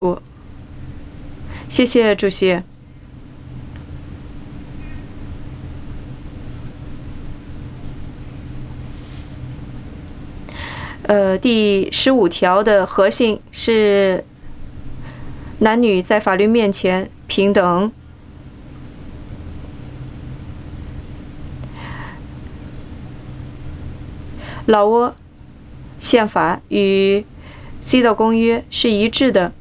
谢谢主席。第15条的核心是男女在法律面前平等。老挝宪法与 CEDAW 公约是一致的。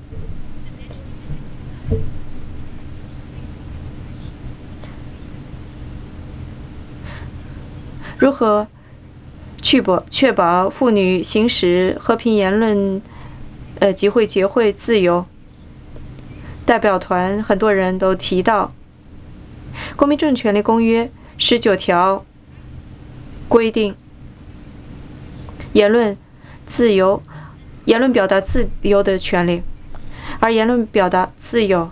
如何确保妇女行使和平言论、集会结会自由？代表团很多人都提到，《公民政治权利公约》19条规定，言论表达自由的权利，而言论表达自由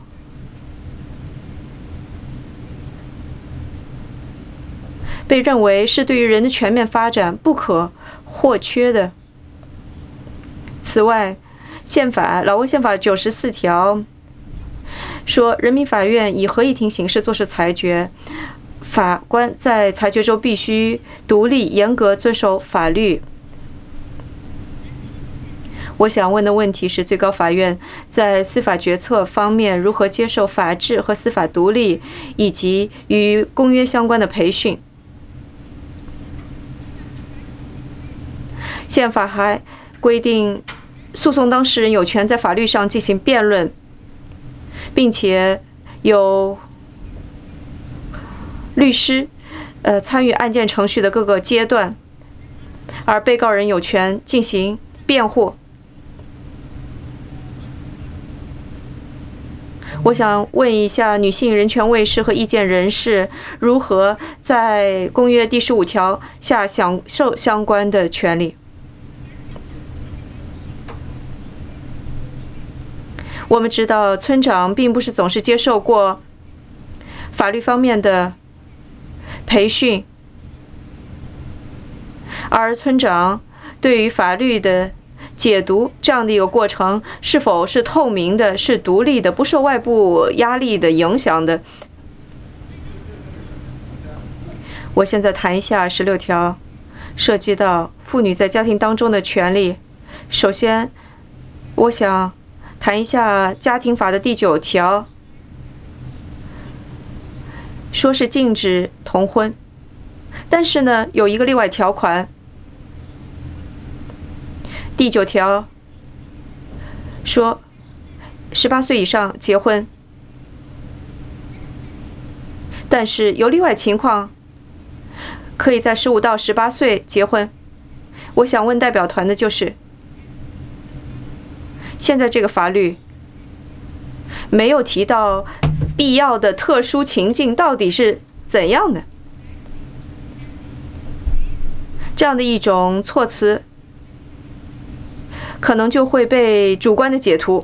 被认为是对于人的全面发展不可或缺的。此外，老挝宪法94条说，人民法院以合议庭形式作出裁决，法官在裁决中必须独立、严格遵守法律。我想问的问题是，最高法院在司法决策方面如何接受法治和司法独立，以及与公约相关的培训？宪法还规定，诉讼当事人有权在法律上进行辩论，并且有律师参与案件程序的各个阶段，而被告人有权进行辩护。我想问一下女性人权卫士和意见人士，如何在公约第15条下享受相关的权利？我们知道，村长并不是总是接受过法律方面的培训，而村长对于法律的解读这样的一个过程是否是透明的、是独立的、不受外部压力的影响的？我现在谈一下16条，涉及到妇女在家庭当中的权利。首先，我想谈一下家庭法的第9条，说是禁止同婚，但是呢，有一个例外条款。第9条说18岁以上结婚，但是有例外情况，可以在15到18岁结婚。我想问代表团的就是，现在这个法律没有提到必要的特殊情境到底是怎样的？这样的一种措辞，可能就会被主观的解读。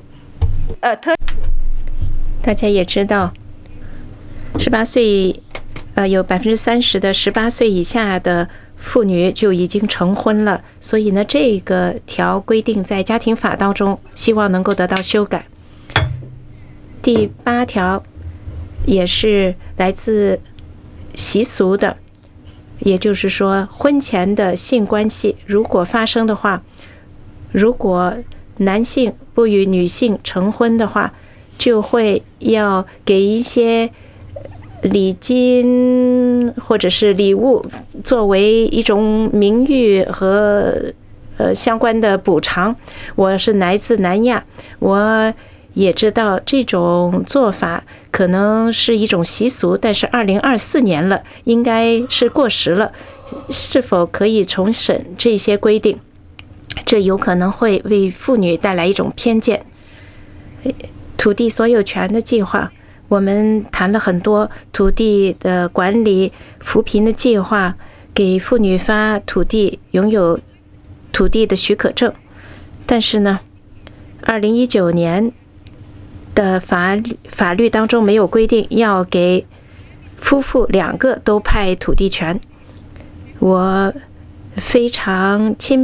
大家也知道，18岁，有30%的18岁以下的妇女就已经成婚了，所以呢，这个条规定在家庭法当中，希望能够得到修改。第8条也是来自习俗的，也就是说，婚前的性关系如果发生的话，如果男性不与女性成婚的话，就会要给一些礼金或者是礼物，作为一种名誉和相关的补偿。我是来自南亚，我也知道这种做法可能是一种习俗，但是2024年了，应该是过时了。是否可以重审这些规定？这有可能会为妇女带来一种偏见。土地所有权的计划，我们谈了很多土地的管理、扶贫的计划，给妇女发土地，拥有土地的许可证。但是呢，2019年的法律当中没有规定要给夫妇2个都派土地权。我非常钦佩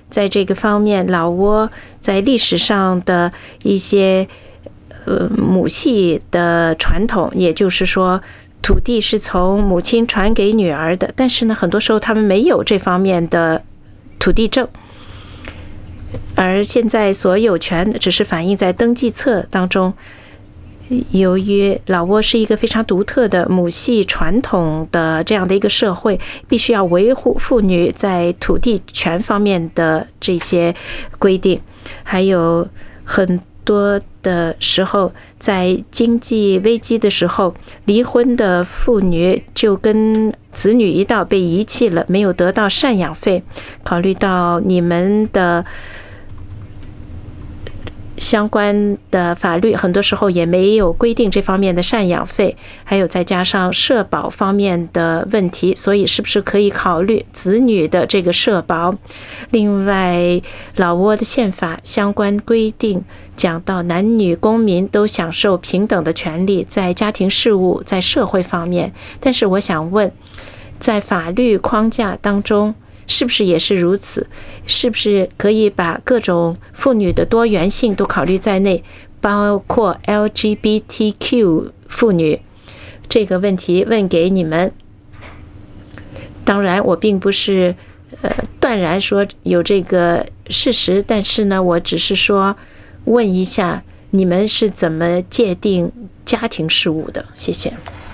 在这个方面，老挝在历史上的一些母系的传统，也就是说土地是从母亲传给女儿的，但是呢，很多时候他们没有这方面的土地证，而现在所有权只是反映在登记册当中。由于老挝是一个非常独特的母系传统的这样的一个社会，必须要维护妇女在土地权方面的这些规定，还有很多的时候，在经济危机的时候，离婚的妇女就跟子女一道被遗弃了，没有得到赡养费。考虑到你们的相关的法律很多时候也没有规定这方面的赡养费，还有再加上社保方面的问题，所以是不是可以考虑子女的这个社保？另外，老挝的宪法相关规定讲到男女公民都享受平等的权利，在家庭事务、在社会方面。但是我想问，在法律框架当中，是不是也是如此？是不是可以把各种妇女的多元性都考虑在内，包括 LGBTQ 妇女？这个问题问给你们。当然，我并不是断然说有这个事实，但是呢，我只是说问一下，你们是怎么界定家庭事务的？谢谢。